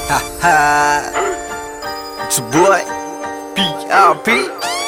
It's your boy, PRP,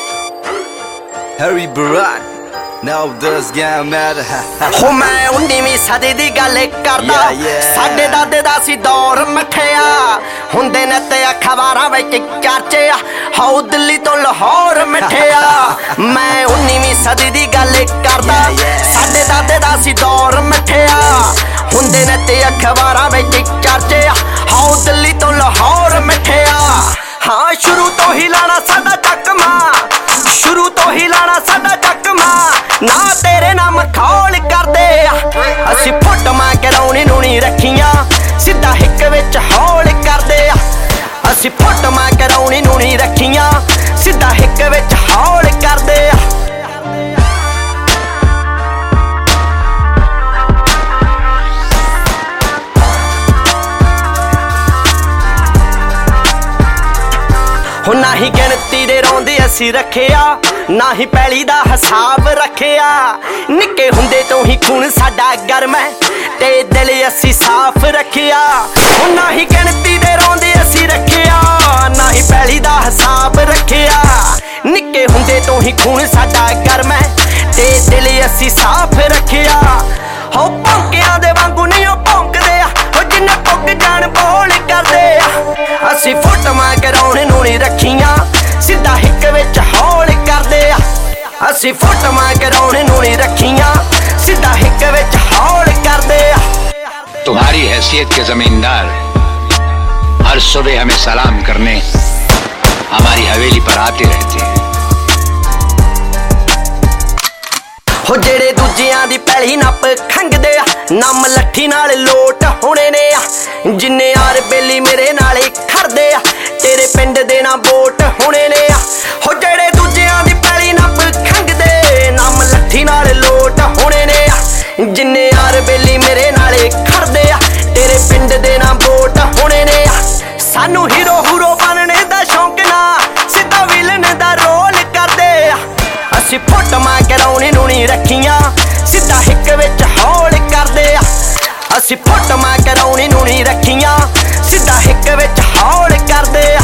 Harry Barat. Now does get matter. हो मैं 19वीं सदी दी गल करदा साडे दादे दा सी दौर मठिया हुंदे ने ते अखबारां विच चर्चे हाउ दिल्ली तो लाहौर मठिया मैं 19वीं सदी दी गल करदा साडे दादे दा सी दौर मठिया हुंदे ने ते अखबारां विच चर्चे हाउ दिल्ली तो लाहौर मठिया हाँ शुरू तो ही लाना साडा चकमा शुरू तो ही लाना साडा चकमा ना तेरे नाम खौल करदे असी फोटोआं कराउणी नूनी रखियां सिद्धा हिक विच हौल करदे असी फोटोआं कराउणी नूनी रखियां सिद्धा हिक विच हौल करदे हो ना ही गिणती दे रौंदे असी रखिया ना ही पैली दा हिसाब रखिया निक्के हुंदे तो ही खून साडा गर्म है ते दिल असी साफ रखिया हो ना ही गिणती दे रौंदे असी रखिया ना ही पैली दा हिसाब रखिया निक्के हुंदे तो ही खून साडा गर्म है ते दिल असी साफ रखिया हो भौंकियां दे वांगू नहीं ओ भौंकदे हो जिन्ने पुग जान बोल करदे असी फोटोआं कराउणी नूनी रखियां सिद्धा हिक विच हौल करदे असी फोटोआं कराउणी नूनी रखियां सिद्धा हिक विच हौल करदे तुम्हारी हैसियत के जमींदार हर सुबह हमें सलाम करने हमारी हवेली पर आते रहते हैं हो जेड़े दूजियां दी पैली नप खंगदे नम लट्ठी नाल लोट होने ने जिन्ने यार बेली मेरे नाले खड़दे तेरे पिंड दे ना वोट होने ने हो जेड़े दूजियां दी पैली नप खंगदे नम लट्ठी नाल लोट होने ने जिन्ने यार बेली मेरे नाले खड़दे तेरे पिंड दे ना वोट होने ने सानू हीरो हूरो बनने दा शौक ना सिद्धा विलन दा रोल करदे असी फोटोआं कराउणी नूनी रखियां सिद्धा हिक विच हौल करदे असी फोटोआं कराउणी नूनी रखियां सिद्धा हिक विच हौल करदे